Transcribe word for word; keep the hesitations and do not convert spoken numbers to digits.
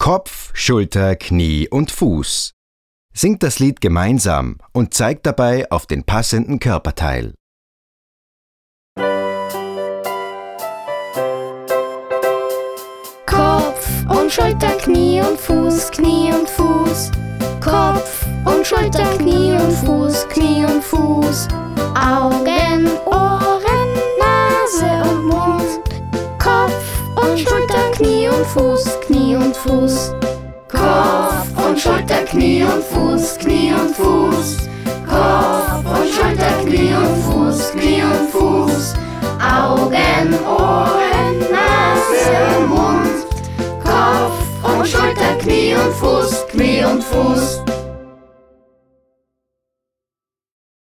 Kopf, Schulter, Knie und Fuß. Singt das Lied gemeinsam und zeigt dabei auf den passenden Körperteil. Kopf und Schulter, Knie und Fuß, Knie und Fuß. Kopf und Schulter, Knie und Fuß, Knie und Fuß. Augen, Ohren, Nase und Mund. Kopf und Schulter, Knie und Fuß, Knie und Fuß. Kopf und Schulter, Knie und Fuß, Knie und Fuß. Kopf und Schulter, Knie und Fuß, Knie und Fuß. Augen, Ohren, Nase und Mund. Kopf und Schulter, Knie und Fuß, Knie und Fuß.